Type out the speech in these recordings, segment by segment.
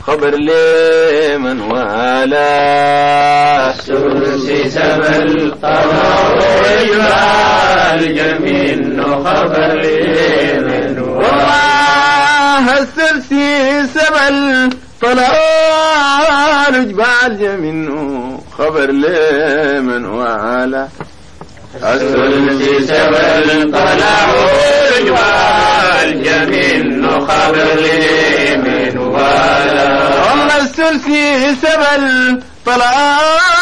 خبر لمن والاه السدس سبل طلع الجميل خبر لمن والاه السدس سبل طلع الجبال جميل خبر لمن والاه السدس سبل طلع الجبال جميل خبر لمن والاه والله السدس سبل طلع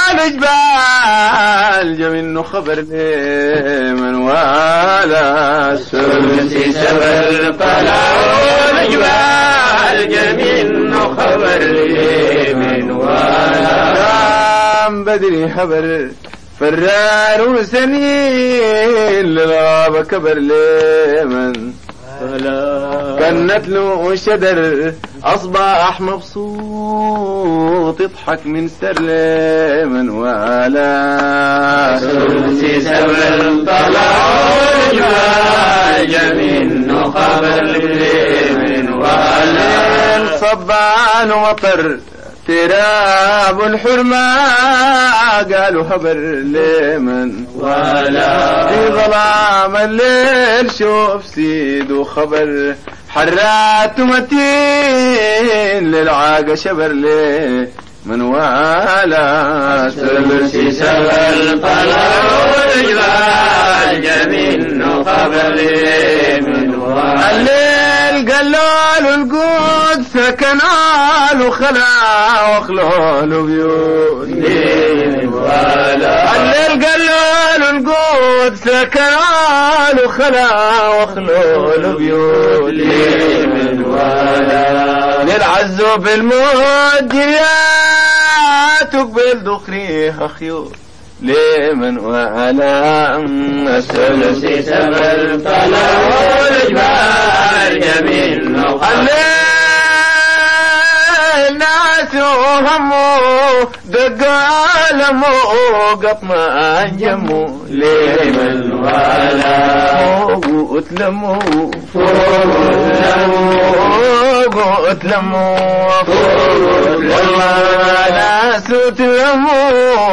الجبال جميل خبر لمن والاه السدس سبل طلع الجبال جميل خبر لمن والاه بدري خبر فرار وسنين للغابة كبر لمن كنت له شدر أصبح مبسوط يضحك من سر لمن والاه السدس سبل طلع الجبال جميل خبر لمن والاه صبان ومطر تراب الحرمة قالوا خبر لمن والاه في ظلام الليل شوف سيد وخبر حرات متين للعاقة شبر ليه من والاه السدس سبل طلع الجبال جميل خبر لمن والاه الليل قالوا القدس سكنوا خلا وخلوا بيوت لمن والاه الليل قالوا القدس سكنوا خلا وخلوا بيوت لمن والاه للعزوب الموجيات وقبل دخريها خيول لمن والاه السدس سبل طلع الجبال جميل خبر الناس وهموا دقوا لموا قطما انجموا لمن والاه فوق اتلموا فوق اتلموا والله ناس اتلموا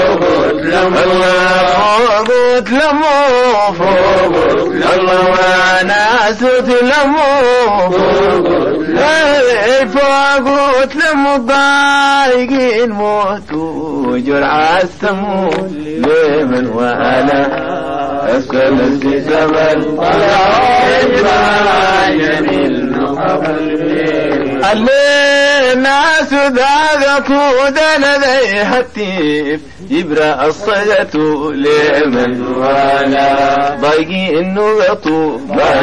فوق اتلموا والله ناس اتلموا فوق اتلموا ضايقين موتوا جرعة السمو لمن والاه السدس سبل طلع الجبال جميل خبر لمن الناس ذاقوا دنا ذي التيف يبرأ الصيت لمن والاه ضايقين نغطوا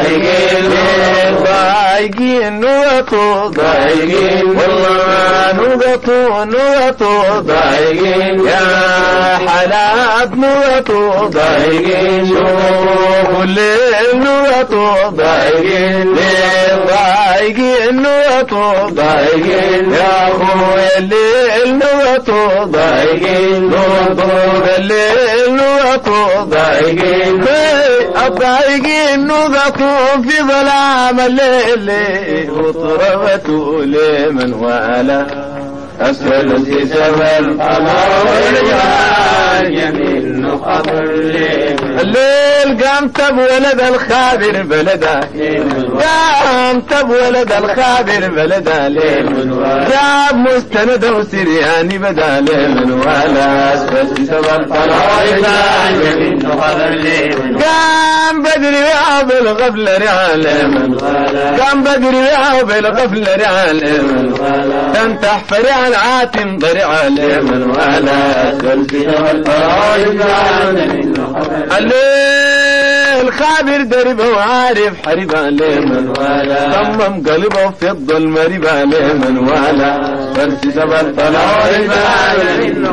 ضايقين نغطوا ضايقين والله نغطوا ضايقين يا حلاب نغطوا ضايقين شوفوا الليل نغطوا ضايقين ضايقين نغطوا ضايقين يا اخويا الليل نغطوا ضايقين نغطوا الليل نغطوا ضايقين الضايقين نغطوا في ظلام الليل وطربتوا لمن والاه السدس سبل طلع الجبال جميل خبر لمن الليل قامت بولد الخابر بلده قامت بولد الخابر بلده جاب مستند وسرياني بدا لمن والاه السدس سبل طلع الجبال جميل خبر لمن قام بدري بالغفل رعال لمن والاه قام بدري بالغفل رعال تنتح فرع العاتم ضرع لمن والاه السدس سبل طلع الجبال جميل خبر الليل خابر دربه وعارف حربه لمن والاه صمم قلبه في الظلم ربه لمن والاه السدس سبل طلع الجبال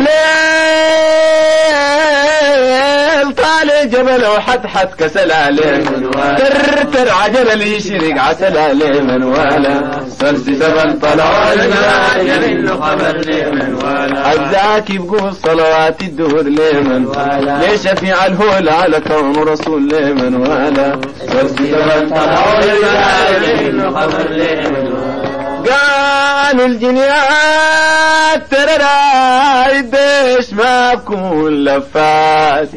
الليل طالع جبل وحد كسل عليه تر عجل اللي يشرق عسل عليه من والاه السدس سبل طلع الجبال جميل خبر لمن والاه عزاك يبقوا صلوات الدهور لمن والاه ليش شفيع الهول على كون رسول لمن والاه السدس سبل طلع الجبال جميل خبر لمن والاه قال جبان الجنيات ترى يدش ما بكون لفات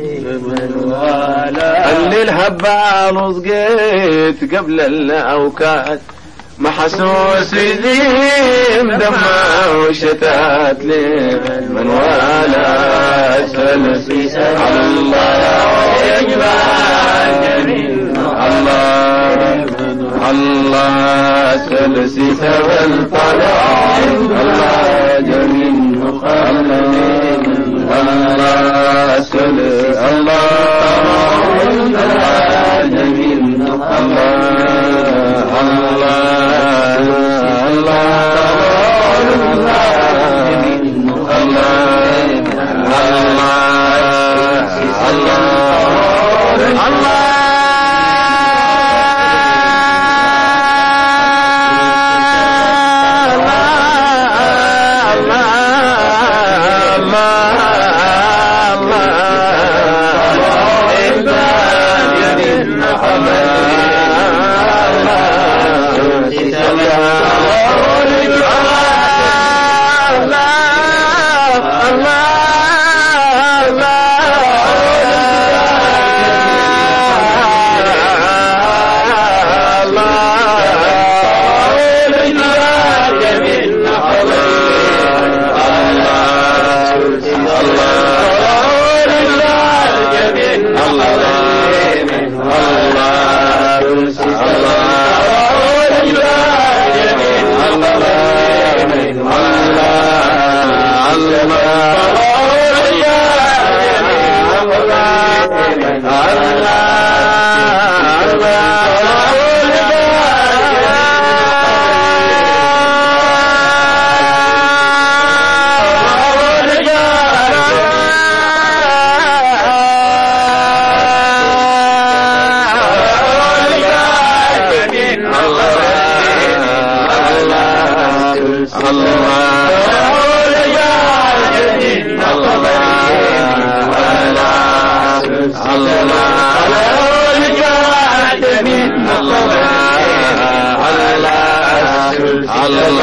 اللي الهبان وصقيت قبل الأوكات محسوس يديم دمع وشتات لي من ولا سلسي الله يجبان الله سلسي سوى طلع الله جميل مخلد الله سلسي الله جميل الله